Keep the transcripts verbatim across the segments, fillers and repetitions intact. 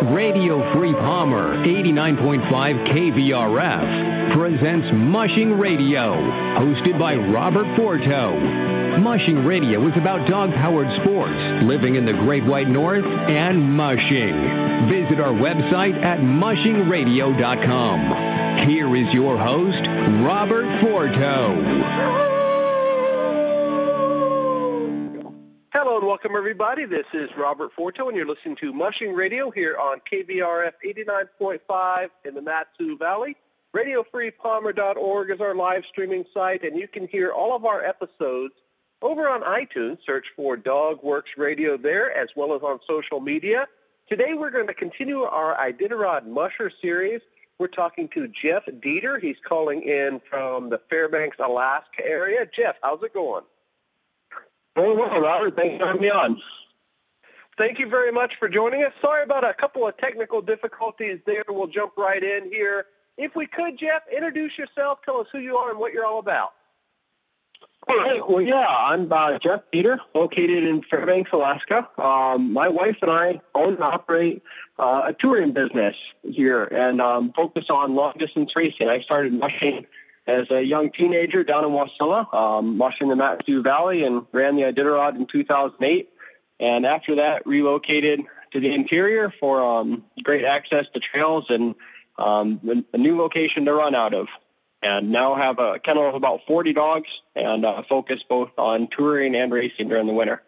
Radio Free Palmer, eighty-nine point five K V R F, presents Mushing Radio, hosted by Robert Forto. Mushing Radio is about dog-powered sports, living in the Great White North, and mushing. Visit our website at mushing radio dot com. Here is your host, Robert Forto. Hello and welcome, everybody. This is Robert Forto, and you're listening to Mushing Radio here on K V R F eighty-nine point five in the Mat-Su Valley. radio free palmer dot org is our live streaming site, and you can hear all of our episodes over on iTunes. Search for Dog Works Radio there, as well as on social media. Today we're going to continue our Iditarod Musher series. We're talking to Jeff Dieter. He's calling in from the Fairbanks, Alaska area. Jeff, how's it going? Very well, Robert. Thanks for having me on. Thank you very much for joining us. Sorry about a couple of technical difficulties there. We'll jump right in here. If we could, Jeff, introduce yourself. Tell us who you are and what you're all about. All right. Well, yeah, I'm uh, Jeff Dieter, located in Fairbanks, Alaska. Um, my wife and I own and operate uh, a touring business here and um, focus on long-distance racing. I started mushing as a young teenager down in Wasilla, um, mushing the Mat-Su Valley, and ran the Iditarod in two thousand eight. And after that, relocated to the interior for um, great access to trails and um, a new location to run out of. And now have a kennel of about forty dogs and uh, focus both on touring and racing during the winter.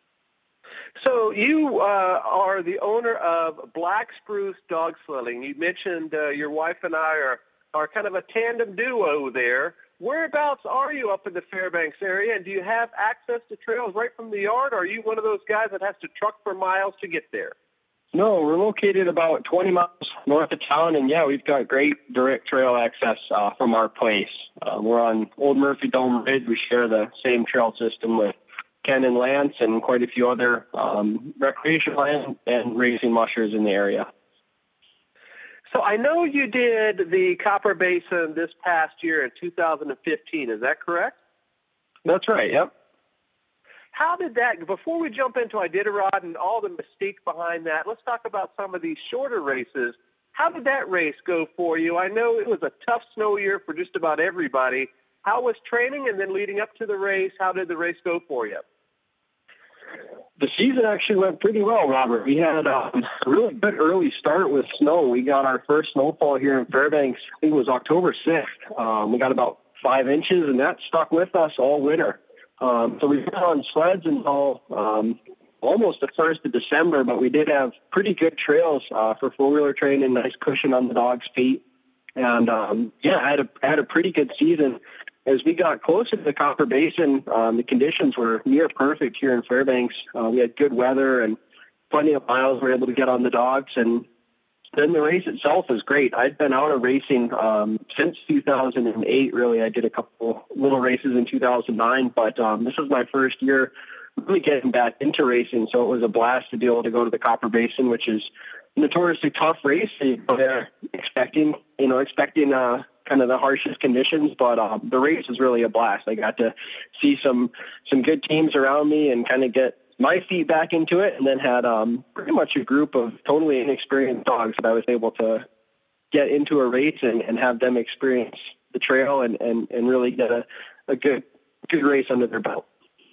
So you uh, are the owner of Black Spruce Dog Sledding. You mentioned uh, your wife and I are, are kind of a tandem duo there. Whereabouts are you up in the Fairbanks area, and do you have access to trails right from the yard, or are you one of those guys that has to truck for miles to get there? No, we're located about twenty miles north of town, and yeah, we've got great direct trail access uh, from our place. Uh, we're on Old Murphy Dome Ridge. We share the same trail system with Ken and Lance and quite a few other um, recreation land and racing mushers in the area. So I know you did the Copper Basin this past year in two thousand fifteen. Is that correct? That's right, yep. How did that, before we jump into Iditarod and all the mystique behind that, let's talk about some of these shorter races. How did that race go for you? I know it was a tough snow year for just about everybody. How was training, and then leading up to the race, how did the race go for you? The season actually went pretty well, Robert. We had um, a really good early start with snow. We got our first snowfall here in Fairbanks, I think it was October sixth. Um, we got about five inches, and that stuck with us all winter. Um, so we were on sleds until um, almost the first of December, but we did have pretty good trails uh, for four-wheeler training, nice cushion on the dog's feet. And, um, yeah, I had, a, I had a pretty good season. As we got closer to the Copper Basin, um, the conditions were near perfect here in Fairbanks. Uh, we had good weather and plenty of miles we were able to get on the dogs, and then the race itself was great. I'd been out of racing um, since two thousand eight, really. I did a couple little races in two thousand nine, but um, this was my first year really getting back into racing, so it was a blast to be able to go to the Copper Basin, which is a notoriously tough race. You go there expecting, you know, expecting uh, kind of the harshest conditions, but um, the race was really a blast. I got to see some, some good teams around me and kind of get my feet back into it, and then had um, pretty much a group of totally inexperienced dogs that I was able to get into a race and, and have them experience the trail and, and, and really get a, a good good race under their belt.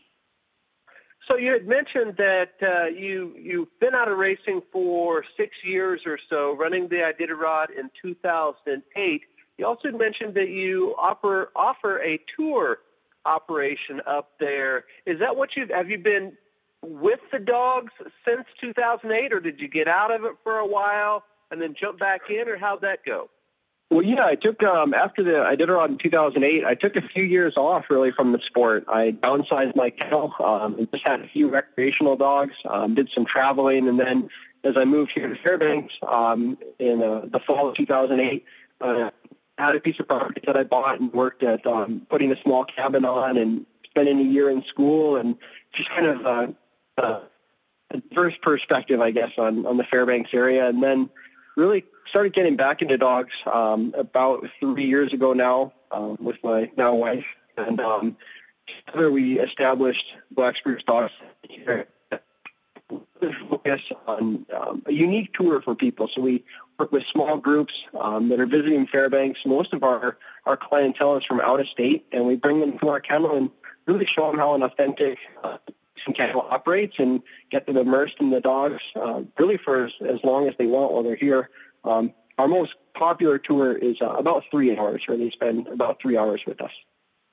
So you had mentioned that uh, you, you've been out of racing for six years or so, running the Iditarod in two thousand eight. You also mentioned that you offer, offer a tour operation up there. Is that what you've, have you been with the dogs since two thousand eight, or did you get out of it for a while and then jump back in, or how'd that go? Well, yeah, I took, um, after the Iditarod in two thousand eight, I took a few years off, really, from the sport. I downsized my kennel, um, and just had a few recreational dogs, um, did some traveling, and then as I moved here to Fairbanks um, in uh, the fall of two thousand eight, uh, had a piece of property that I bought and worked at um, putting a small cabin on and spending a year in school, and just kind of uh, uh, a diverse perspective, I guess, on, on the Fairbanks area. And then really started getting back into dogs um, about three years ago now um, with my now wife. And um, together we established Black Spruce Dogs here focus on um, a unique tour for people. So we work with small groups um, that are visiting Fairbanks. Most of our, our clientele is from out of state, and we bring them to our kennel and really show them how an authentic uh, kennel operates and get them immersed in the dogs uh, really for as, as long as they want while they're here. Um, our most popular tour is uh, about three hours, where they spend about three hours with us.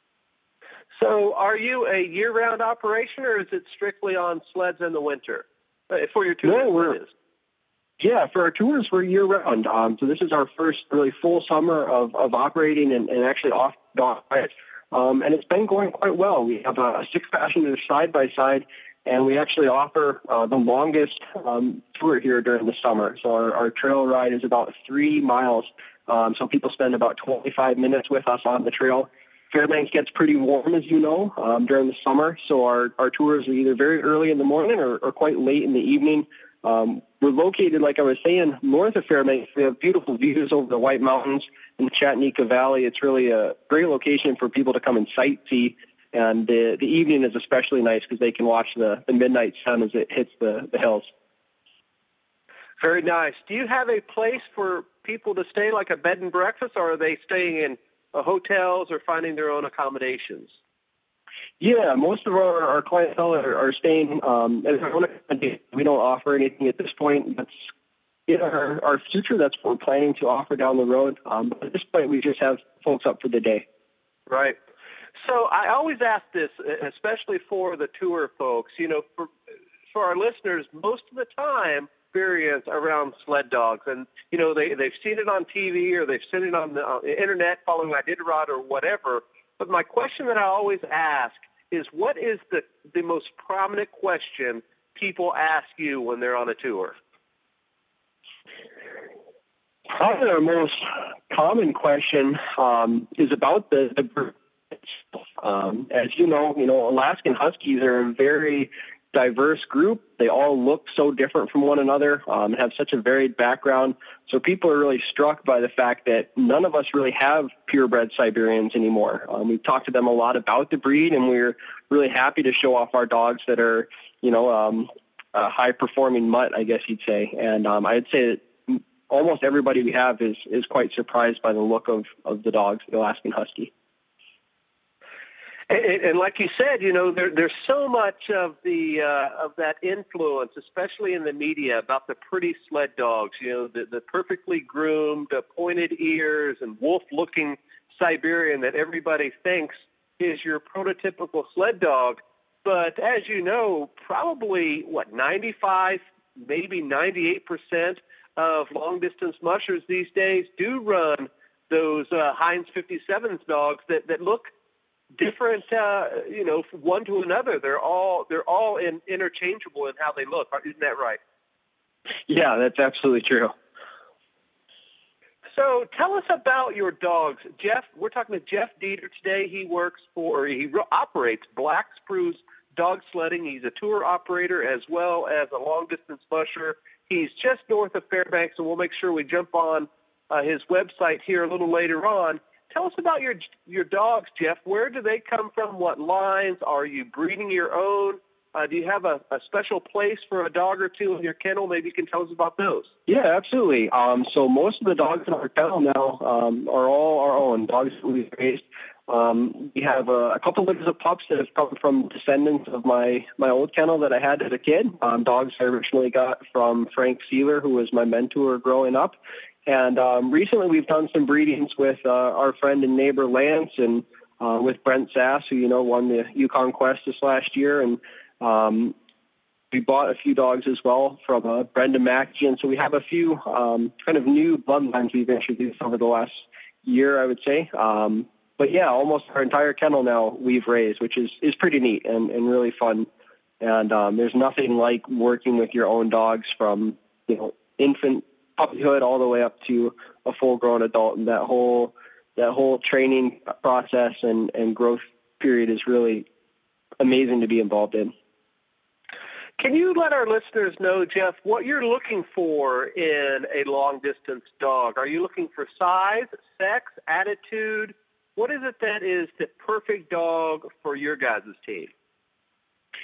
So are you a year-round operation, or is it strictly on sleds in the winter uh, for your tours? No, we're, yeah, for our tours, we're year-round. Um, so this is our first really full summer of, of operating and, and actually off-dog diet. Um, and it's been going quite well. We have a six-passenger side-by-side, and we actually offer uh, the longest um, tour here during the summer. So our, our trail ride is about three miles. Um, so people spend about twenty-five minutes with us on the trail. Fairbanks gets pretty warm, as you know, um, during the summer. So our, our tours are either very early in the morning or, or quite late in the evening. Um, we're located, like I was saying, north of Fairbanks. We have beautiful views over the White Mountains in the Chattanooga Valley. It's really a great location for people to come and sightsee. And the, the evening is especially nice because they can watch the, the midnight sun as it hits the, the hills. Very nice. Do you have a place for people to stay, like a bed and breakfast, or are they staying in uh, hotels or finding their own accommodations? Yeah, most of our, our clientele are, are staying um, at their own accommodation. We don't offer anything at this point. That's in our, our future. That's what we're planning to offer down the road. Um, but at this point, we just have folks up for the day. Right. So I always ask this, especially for the tour folks, you know, for for our listeners, most of the time experience around sled dogs. And, you know, they, they've seen it on T V or they've seen it on the uh, internet following Iditarod or whatever. But my question that I always ask is, what is the, the most prominent question people ask you when they're on a tour? Probably our most common question um, is about the, the group. Um, as you know, you know, Alaskan Huskies are a very diverse group. They all look so different from one another, um, have such a varied background. So people are really struck by the fact that none of us really have purebred Siberians anymore. Um, we've talked to them a lot about the breed, and we're really happy to show off our dogs that are, you know, um, a high-performing mutt, I guess you'd say. And um, I'd say that almost everybody we have is, is quite surprised by the look of, of the dogs, the Alaskan Husky. And, and like you said, you know, there, there's so much of the uh, of that influence, especially in the media, about the pretty sled dogs. You know, the, the perfectly groomed, uh, pointed ears, and wolf-looking Siberian that everybody thinks is your prototypical sled dog. But as you know, probably what ninety-five, maybe ninety-eight percent of long-distance mushers these days do run those uh, Heinz fifty-sevens dogs that, that look different, uh, you know, one to another. They're all they're all in, interchangeable in how they look. Isn't that right? Yeah, that's absolutely true. So tell us about your dogs, Jeff. We're talking to Jeff Dieter today. He works for, or he operates Black Spruce Dog Sledding. He's a tour operator as well as a long-distance musher. He's just north of Fairbanks, and we'll make sure we jump on uh, his website here a little later on. Tell us about your your dogs, Jeff. Where do they come from? What lines? Are you breeding your own? Uh, do you have a, a special place for a dog or two in your kennel? Maybe you can tell us about those. Yeah, absolutely. Um, so most of the dogs in our kennel now um, are all our own dogs that we've raised. Um, we have a, a couple litters of pups that have come from descendants of my, my old kennel that I had as a kid. Um, dogs I originally got from Frank Sealer, who was my mentor growing up. And um, recently we've done some breedings with uh, our friend and neighbor Lance and uh, with Brent Sass, who, you know, won the Yukon Quest this last year. And um, we bought a few dogs as well from uh, Brenda Mackey. And so we have a few um, kind of new bloodlines we've introduced over the last year, I would say. Um, but, yeah, almost our entire kennel now we've raised, which is, is pretty neat and, and really fun. And um, there's nothing like working with your own dogs from, you know, infant puppyhood all the way up to a full-grown adult, and that whole that whole training process and, and growth period is really amazing to be involved in. Can you let our listeners know, Jeff, what you're looking for in a long-distance dog? Are you looking for size, sex, attitude? What is it that is the perfect dog for your guys' team?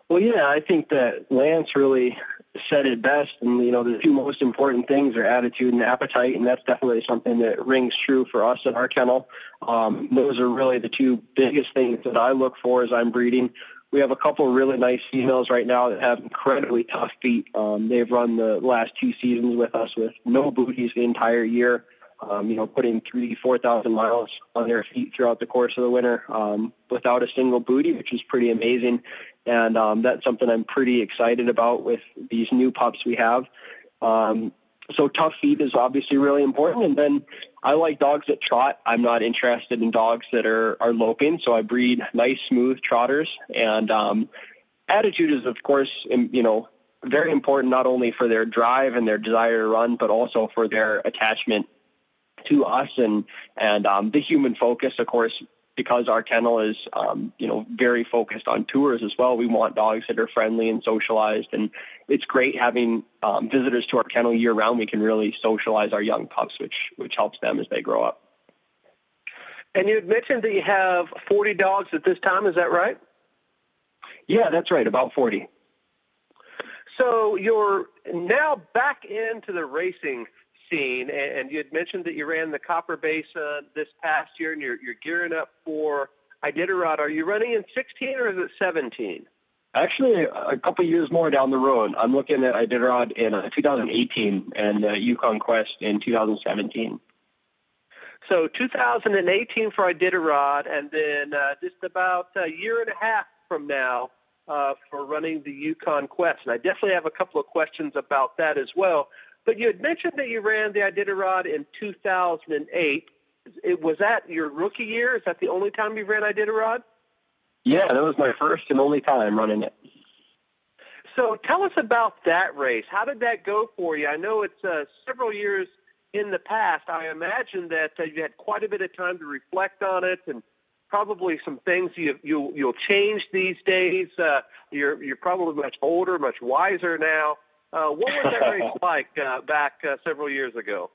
Well, yeah, I think that Lance really said it best. And, you know, the two most important things are attitude and appetite, and that's definitely something that rings true for us at our kennel. Um, those are really the two biggest things that I look for as I'm breeding. We have a couple of really nice females right now that have incredibly tough feet. Um, they've run the last two seasons with us with no booties the entire year. Um, you know, putting three, four thousand miles on their feet throughout the course of the winter um, without a single booty, which is pretty amazing. And um, that's something I'm pretty excited about with these new pups we have. Um, so tough feet is obviously really important. And then I like dogs that trot. I'm not interested in dogs that are, are loping, so I breed nice, smooth trotters. And um, attitude is, of course, you know, very important not only for their drive and their desire to run, but also for their attachment to us and and um, the human focus, of course, because our kennel is, um, you know, very focused on tours as well. We want dogs that are friendly and socialized, and it's great having um, visitors to our kennel year-round. We can really socialize our young pups, which which helps them as they grow up. And you had mentioned that you have forty dogs at this time. Is that right? Yeah, that's right, about forty. So you're now back into the racing scene, and you had mentioned that you ran the Copper Basin this past year, and you're, you're gearing up for Iditarod. Are you running in sixteen or is it seventeen? Actually, a couple of years more down the road. I'm looking at Iditarod in uh, two thousand eighteen and uh, Yukon Quest in two thousand seventeen. So two thousand eighteen for Iditarod, and then uh, just about a year and a half from now uh, for running the Yukon Quest. And I definitely have a couple of questions about that as well. But you had mentioned that you ran the Iditarod in two thousand eight. It, was that your rookie year? Is that the only time you ran Iditarod? Yeah, that was my first and only time running it. So tell us about that race. How did that go for you? I know it's uh, several years in the past. I imagine that uh, you had quite a bit of time to reflect on it, and probably some things you, you'll, you'll change these days. Uh, you're, you're probably much older, much wiser now. Uh, what was that race like uh, back uh, several years ago?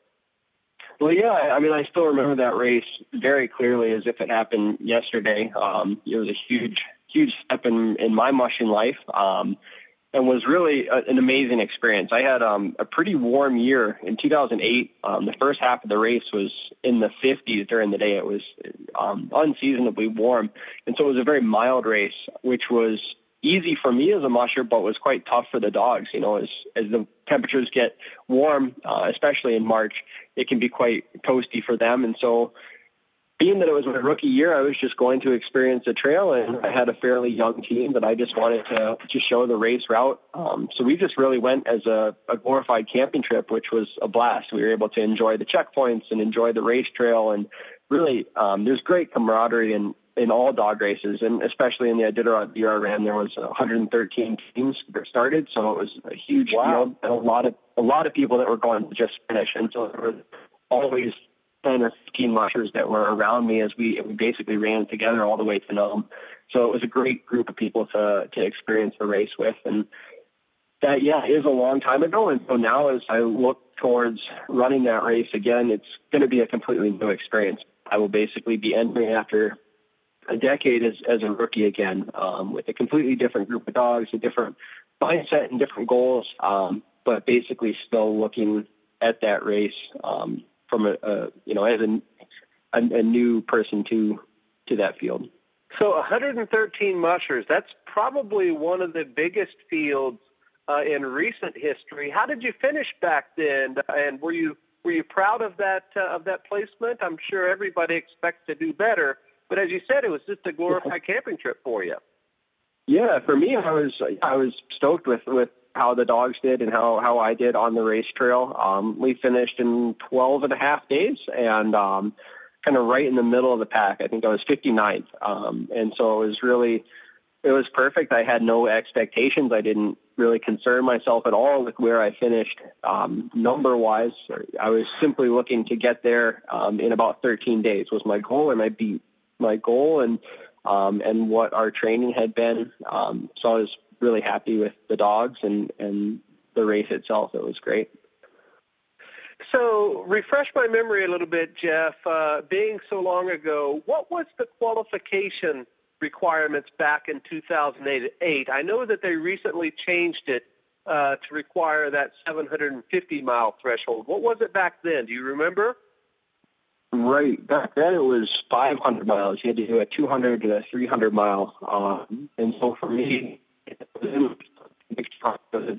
Well, yeah, I mean, I still remember that race very clearly as if it happened yesterday. Um, it was a huge, huge step in, in my mushing life um, and was really a, an amazing experience. I had um, a pretty warm year in two thousand eight. Um, the first half of the race was in the fifties during the day. It was um, unseasonably warm, and so it was a very mild race, which was easy for me as a musher, but was quite tough for the dogs. You know, as as the temperatures get warm, uh, especially in March, it can be quite toasty for them. And so being that it was my rookie year, I was just going to experience the trail, and I had a fairly young team that I just wanted to just show the race route. Um, so we just really went as a, a glorified camping trip, which was a blast. We were able to enjoy the checkpoints and enjoy the race trail, and really um, there's great camaraderie and in all dog races, and especially in the Iditarod year I ran, there was one hundred thirteen teams that started, so it was a huge wow. field, and a lot of a lot of people that were going to just finish, and so there was always ten or fifteen mushers that were around me as we, we basically ran together all the way to Nome. So it was a great group of people to to experience the race with, and that, yeah, is a long time ago, and so now as I look towards running that race again, it's going to be a completely new experience. I will basically be entering after a decade as, as a rookie again, um, with a completely different group of dogs, a different mindset and different goals, um, but basically still looking at that race um, from a, a, you know, as a, a, a new person to to that field. So one hundred thirteen mushers, that's probably one of the biggest fields uh, in recent history. How did you finish back then, and were you were you proud of that uh, of that placement? I'm sure everybody expects to do better. But as you said, it was just a glorified camping trip for you. Yeah, for me, I was I was stoked with, with how the dogs did and how, how I did on the race trail. Um, we finished in twelve and a half days and um, kind of right in the middle of the pack. I think I was fifty-ninth. Um, and so it was really, it was perfect. I had no expectations. I didn't really concern myself at all with where I finished um, number-wise. I was simply looking to get there um, in about thirteen days was my goal, and I beat my goal and um, and what our training had been. Um, so I was really happy with the dogs and, and the race itself. It was great. So refresh my memory a little bit, Jeff. Uh, being so long ago, what was the qualification requirements back in two thousand eight. I know that they recently changed it uh, to require that seven hundred fifty mile threshold. What was it back then? Do you remember? Right. Back then it was five hundred miles. You had to do a two hundred to a three hundred mile. Um, and so for me, it was a big process.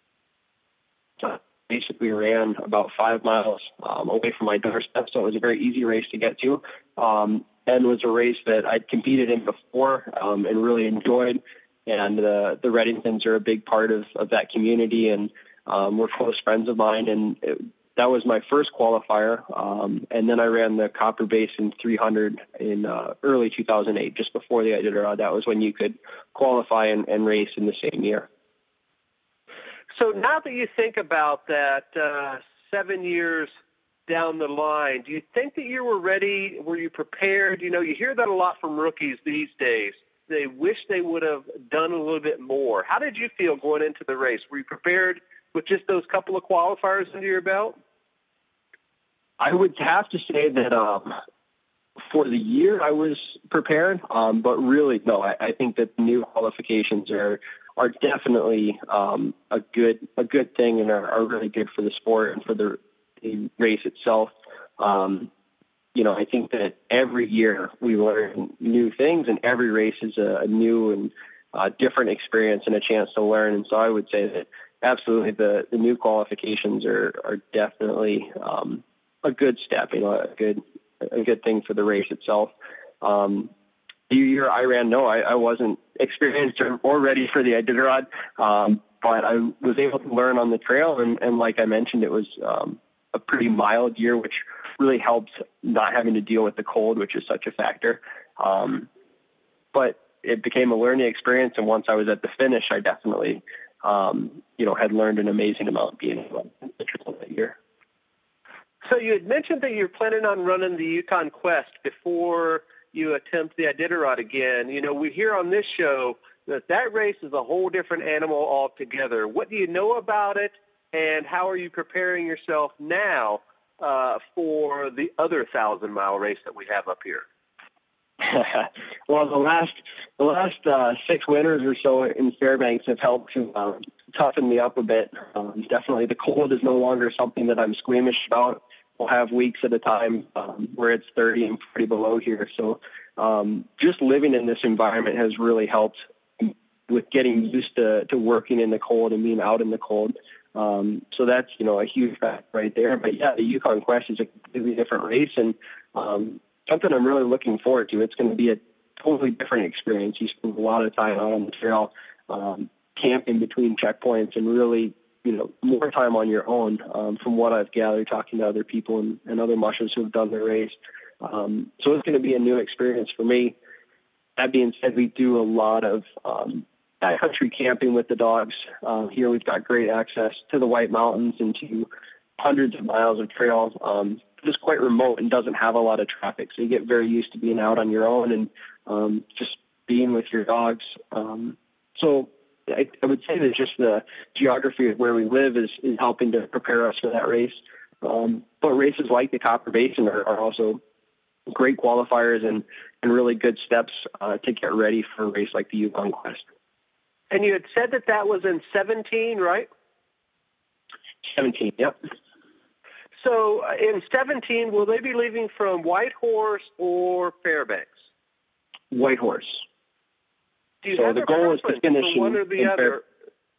Basically ran about five miles um, away from my doorstep, so it was a very easy race to get to, um, and was a race that I'd competed in before um, and really enjoyed. And uh, the Reddingtons are a big part of, of that community, and um, were close friends of mine. And it, that was my first qualifier. Um, and then I ran the Copper Basin three hundred in uh, early two thousand eight, just before the Iditarod. That was when you could qualify and, and race in the same year. So now that you think about that uh, seven years down the line, do you think that you were ready? Were you prepared? You know, you hear that a lot from rookies these days. They wish they would have done a little bit more. How did you feel going into the race? Were you prepared with just those couple of qualifiers under your belt? I would have to say that um, for the year I was prepared, um, but really, no, I, I think that the new qualifications are are definitely um, a good a good thing and are, are really good for the sport and for the, the race itself. Um, you know, I think that every year we learn new things, and every race is a, a new and uh, different experience and a chance to learn. And so I would say that absolutely the, the new qualifications are, are definitely um, a good step, you know, a good a good thing for the race itself. Um, the year I ran, no, I, I wasn't experienced or, or ready for the Iditarod, um, but I was able to learn on the trail, and, and like I mentioned, it was um, a pretty mild year, which really helped not having to deal with the cold, which is such a factor. Um, but it became a learning experience, and once I was at the finish, I definitely, um, you know, had learned an amazing amount being able to triple that year. So you had mentioned that you're planning on running the Yukon Quest before you attempt the Iditarod again. You know, we hear on this show that that race is a whole different animal altogether. What do you know about it, and how are you preparing yourself now uh, for the other thousand-mile race that we have up here? Well, the last the last uh, six winters or so in Fairbanks have helped to uh, toughen me up a bit. Um, definitely the cold is no longer something that I'm squeamish about. We'll have weeks at a time um, where it's thirty and forty below here. So um, just living in this environment has really helped with getting used to, to working in the cold and being out in the cold. Um, so that's, you know, a huge fact right there. But, yeah, the Yukon Quest is a completely different race, and um, something I'm really looking forward to. It's going to be a totally different experience. You spend a lot of time out on the trail, um, camping between checkpoints, and really, you know, more time on your own, um, from what I've gathered talking to other people and, and other mushers who have done the race. Um, so it's going to be a new experience for me. That being said, we do a lot of um, backcountry camping with the dogs. Uh, here we've got great access to the White Mountains and to hundreds of miles of trail. Um, just quite remote and doesn't have a lot of traffic, so you get very used to being out on your own and um, just being with your dogs. Um, so I, I would say that just the geography of where we live is, is helping to prepare us for that race. Um, but races like the Copper Basin are, are also great qualifiers and, and really good steps uh, to get ready for a race like the Yukon Quest. And you had said that that was in seventeen, right? seventeen, yep. So uh, in seventeen, will they be leaving from Whitehorse or Fairbanks? Whitehorse. Do you so have the a goal is preference to finish for one in, or the in other? Fair-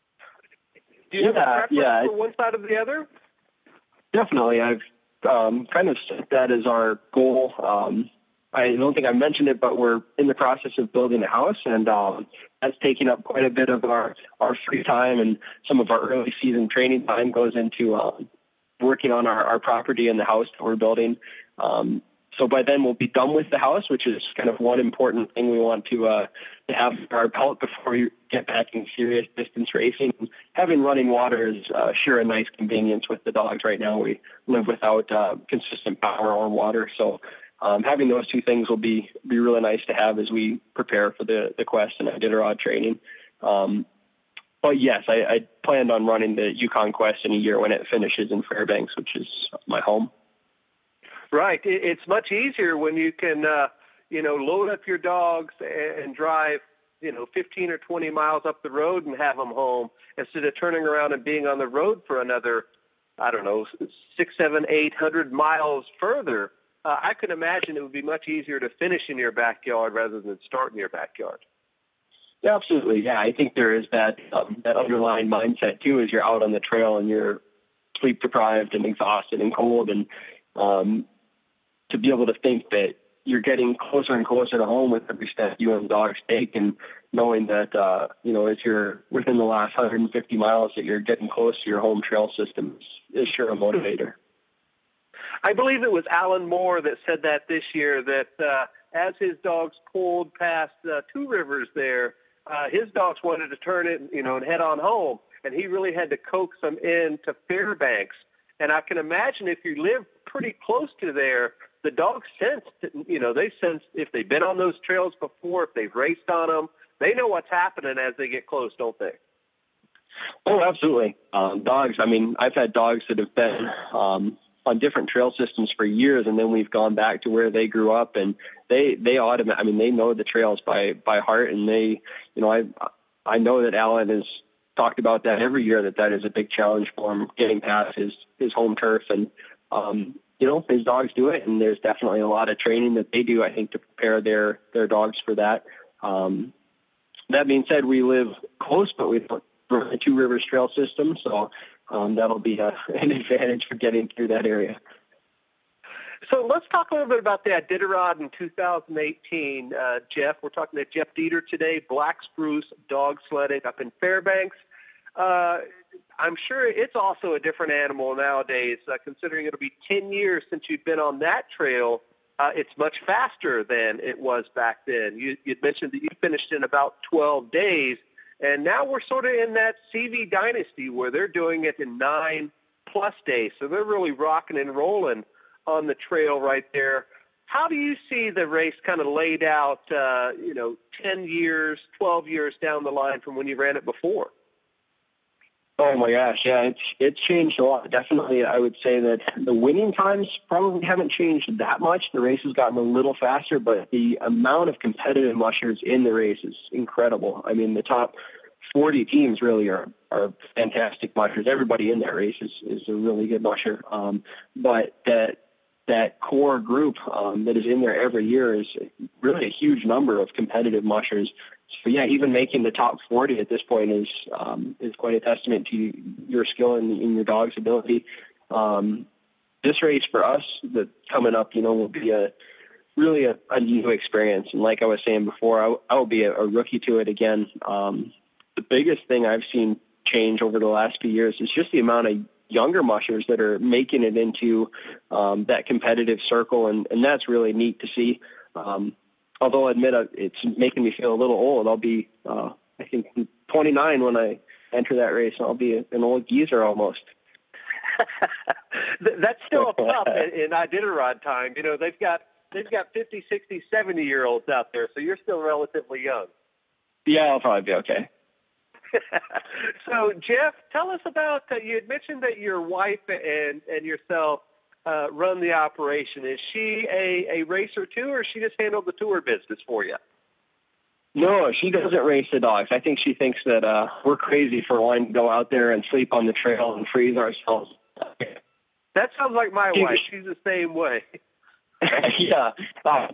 Do you yeah, have a preference yeah. for one side or the other? Definitely. I've um, kind of set that as our goal. Um, I don't think I mentioned it, but we're in the process of building a house, and um, that's taking up quite a bit of our, our free time, and some of our early season training time goes into um, working on our, our property and the house that we're building. Um, so by then we'll be done with the house, which is kind of one important thing we want to, uh, to have our belt before we get back in serious distance racing. Having running water is uh, sure a nice convenience with the dogs. Right now we live without uh, consistent power or water, so um, having those two things will be, be really nice to have as we prepare for the, the Quest and Iditarod training. Um, But yes, I, I planned on running the Yukon Quest in a year when it finishes in Fairbanks, which is my home. Right. It, it's much easier when you can, uh, you know, load up your dogs and, and drive, you know, fifteen or twenty miles up the road and have them home instead of turning around and being on the road for another, I don't know, six, seven, eight hundred miles further. Uh, I can imagine it would be much easier to finish in your backyard rather than start in your backyard. Yeah, absolutely. Yeah, I think there is that um, that underlying mindset too, as you're out on the trail and you're sleep deprived and exhausted and cold, and um, to be able to think that you're getting closer and closer to home with every step you and the dogs take, and knowing that, uh, you know, as you're within the last one hundred fifty miles that you're getting close to your home trail system is, is sure a motivator. I believe it was Alan Moore that said that this year, that uh, as his dogs pulled past uh, Two Rivers there, uh, his dogs wanted to turn it, you know, and head on home, and he really had to coax them in to Fairbanks. And I can imagine if you live pretty close to there, the dogs sense, you know, they sense if they've been on those trails before, if they've raced on them, they know what's happening as they get close, don't they? Oh, absolutely. Um, dogs, I mean, I've had dogs that have been um, on different trail systems for years, and then we've gone back to where they grew up, and they, they automatically, I mean, they know the trails by, by heart, and they, you know, I, I know that Alan has talked about that every year, that that is a big challenge for him, getting past his, his home turf, and, um, you know, his dogs do it, and there's definitely a lot of training that they do, I think, to prepare their, their dogs for that. Um, that being said, we live close, but we don't run the Two Rivers Trail system, so um, that'll be a, an advantage for getting through that area. So let's talk a little bit about the Iditarod in two thousand eighteen, uh, Jeff. We're talking to Jeff Dieter today, Black Spruce Dog Sledding up in Fairbanks. Uh, I'm sure it's also a different animal nowadays, uh, considering it'll be ten years since you've been on that trail. Uh, it's much faster than it was back then. You, you'd mentioned that you finished in about twelve days, and now we're sort of in that C V dynasty where they're doing it in nine-plus days. So they're really rocking and rolling on the trail right there. How do you see the race kind of laid out, uh, you know, ten years, twelve years down the line from when you ran it before? Oh my gosh, yeah, it's it's changed a lot. Definitely, I would say that the winning times probably haven't changed that much. The race has gotten a little faster, but the amount of competitive mushers in the race is incredible. I mean, the top forty teams really are, are fantastic mushers. Everybody in that race is, is a really good musher. Um, but that that core group um, that is in there every year is really a huge number of competitive mushers. So yeah, even making the top forty at this point is um, is quite a testament to your skill and, and your dog's ability. Um, this race for us that coming up, you know, will be a really a, a new experience. And like I was saying before, I, I will be a, a rookie to it again. Um, the biggest thing I've seen change over the last few years is just the amount of younger mushers that are making it into um, that competitive circle, and, and that's really neat to see. Um, although I admit it's making me feel a little old. I'll be, uh, I think, twenty-nine when I enter that race, and I'll be an old geezer almost. That's still a pup in, in Iditarod time. You know, they've got they've got fifty, sixty, seventy-year-olds out there, so you're still relatively young. Yeah, I'll probably be okay. So, Jeff, tell us about, uh, you had mentioned that your wife and, and yourself uh, run the operation. Is she a, a racer too, or she just handled the tour business for you? No, she doesn't race the dogs. I think she thinks that uh, we're crazy for wanting to go out there and sleep on the trail and freeze ourselves. That sounds like my wife. She's the same way. Yeah. Uh,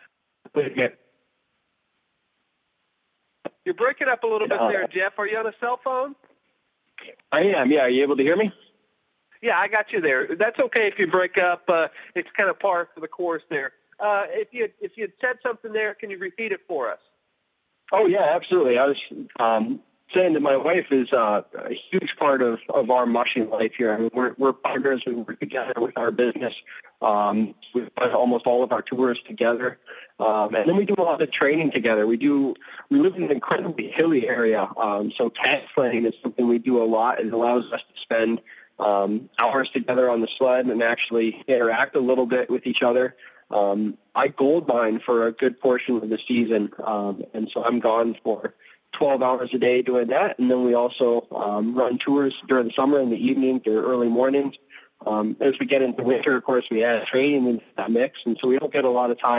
You're breaking up a little bit there, Jeff. Are you on a cell phone? I am, yeah. Are you able to hear me? Yeah, I got you there. That's okay if you break up. Uh, it's kind of par for the course there. Uh, if you if you had said something there, can you repeat it for us? Oh, yeah, absolutely. I was um, saying that my wife is uh, a huge part of, of our mushing life here. I mean, we're, we're partners. We work together with our business. Um, we've done almost all of our tours together. Um, and then we do a lot of training together. We do. We live in an incredibly hilly area, um, so cat sledding is something we do a lot. It allows us to spend um, hours together on the sled and actually interact a little bit with each other. Um, I gold mine for a good portion of the season, um, and so I'm gone for twelve hours a day doing that. And then we also um, run tours during the summer in the evenings or early mornings. Um, as we get into winter, of course, we add training into that mix, and so we don't get a lot of time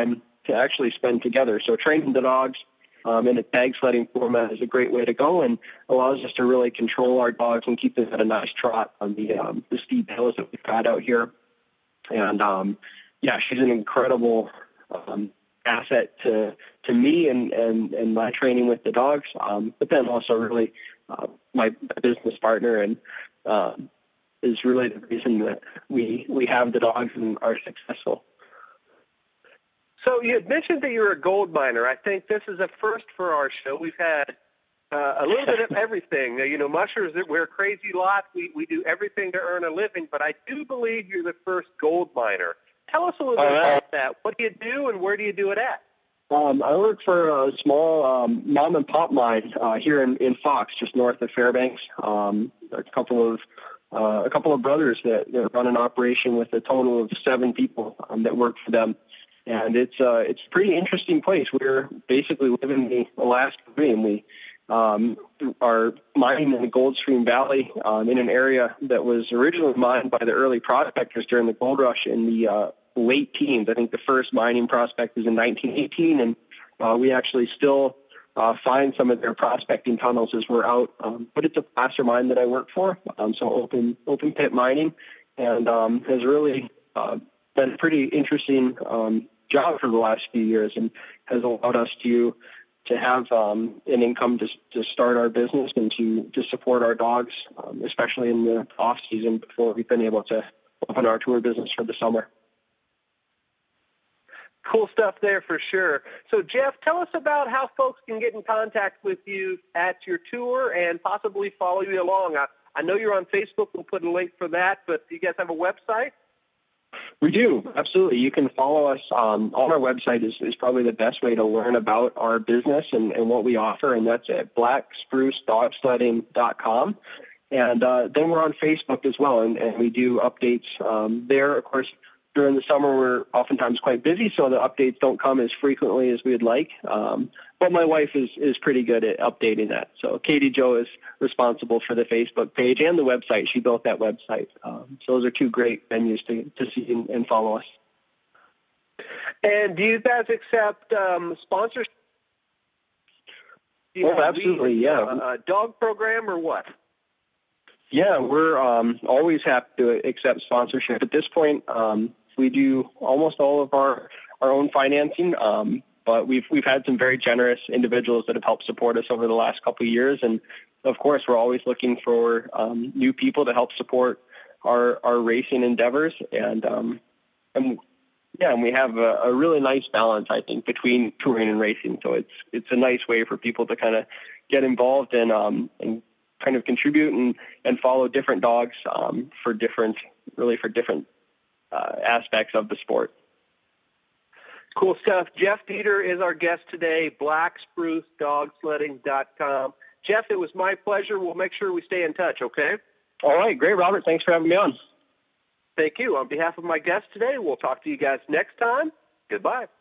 to actually spend together. So training the dogs um, in a tag sledding format is a great way to go and allows us to really control our dogs and keep them at a nice trot on the um, the steep hills that we've got out here. And um, yeah, she's an incredible um, asset to to me and, and, and my training with the dogs, um, but then also really uh, my business partner and um, is really the reason that we we have the dogs and are successful. So you had mentioned that you're a gold miner. I think this is a first for our show. We've had uh, a little bit of everything. You know, mushers, we're a crazy lot. We, we do everything to earn a living, but I do believe you're the first gold miner. Tell us a little bit uh, about that. What do you do and where do you do it at? Um, I work for a small um, mom-and-pop mine uh, here in, in Fox, just north of Fairbanks. Um, a couple of uh, a couple of brothers that, that run an operation with a total of seven people um, that work for them. And it's uh, it's a pretty interesting place. We're basically living the Alaska dream. We um, are mining in the Goldstream Valley um, in an area that was originally mined by the early prospectors during the gold rush in the uh, late teens. I think the first mining prospect was in nineteen eighteen, and uh, we actually still uh, find some of their prospecting tunnels as we're out. Um, but it's a placer mine that I work for, um, so open open pit mining, and um, has really uh, been a pretty interesting um, job for the last few years and has allowed us to to have um, an income to to start our business and to, to support our dogs, um, especially in the off season before we've been able to open our tour business for the summer. Cool stuff there for sure. So Jeff, tell us about how folks can get in contact with you at your tour and possibly follow you along. I, I know you're on Facebook. We'll put a link for that, but do you guys have a website? We do, absolutely. You can follow us um, on our website is, is probably the best way to learn about our business and, and what we offer, and that's at black spruce dog sledding dot com. And uh, then we're on Facebook as well, and, and we do updates um, there. Of course, during the summer, we're oftentimes quite busy, so the updates don't come as frequently as we'd like. Um, but my wife is, is pretty good at updating that. So Katie Jo is responsible for the Facebook page and the website. She built that website. Um, so those are two great venues to, to see and, and follow us. And do you guys accept um, sponsors? Oh, absolutely, yeah. A, a dog program or what? Yeah, we're um, always happy to accept sponsorship. At this point, um, we do almost all of our, our own financing, um, but we've we've had some very generous individuals that have helped support us over the last couple of years. And, of course, we're always looking for um, new people to help support our, our racing endeavors. And, um, and yeah, and we have a, a really nice balance, I think, between touring and racing. So it's it's a nice way for people to kind of get involved and um, and kind of contribute and, and follow different dogs um, for different, really for different uh, aspects of the sport. Cool stuff. Jeff Dieter is our guest today, black spruce dog sledding dot com. Jeff, it was my pleasure. We'll make sure we stay in touch, okay? All right. Great, Robert. Thanks for having me on. Thank you. On behalf of my guest today, we'll talk to you guys next time. Goodbye.